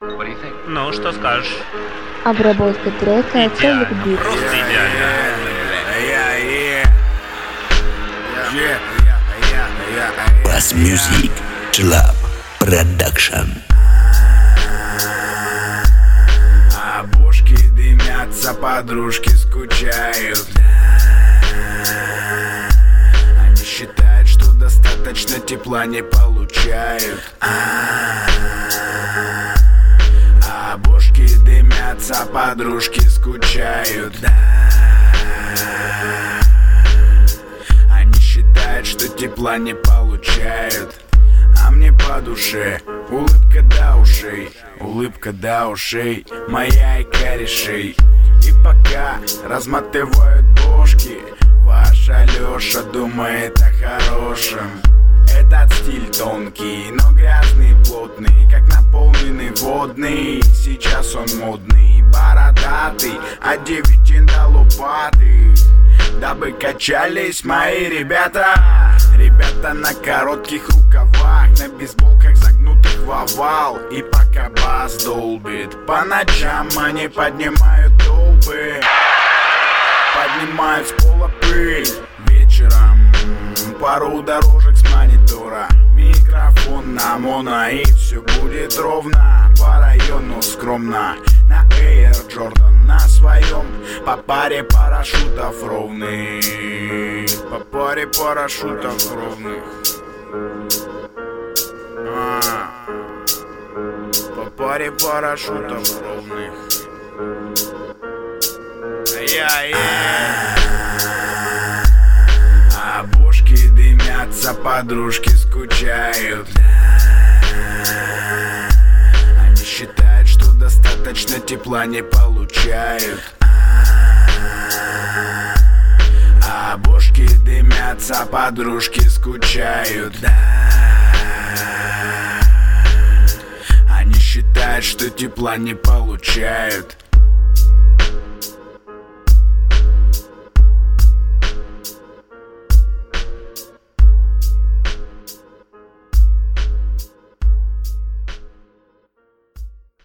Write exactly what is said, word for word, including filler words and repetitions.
Ну, что скажешь? Обработка трека Целик Бит. Просто идеально. Bass Music Club Production. А бошки дымятся, подружки скучают. Они считают, что достаточно тепла не получают. А бошки дымятся, подружки скучают. Они считают, что тепла не получают. А мне по душе улыбка до ушей, улыбка до ушей, моя и корешей. И пока разматывают бошки, ваша Лёша думает о хорошем. Этот стиль тонкий, но грязный, плотный, как наполненный водный. Сейчас он модный, бородатый, от девятин до лопаты, дабы качались мои ребята. Ребята на коротких рукавах, на бейсболках загнутых в овал. И пока бас долбит, по ночам они поднимают толпы, поднимают с пола пыль. Вечером пару дорожек с монитора, микрофон на моно, и все будет ровно. По району скромно, на Air Jordan на своем, по паре парашютов ровных, по паре парашютов ровных. А, по паре парашютов ровных. Я-я. А бошки дымятся, подружки скучают. Они считают, что достаточно тепла не получают. А бошки дымятся, подружки скучают. Они считают, что тепла не получают.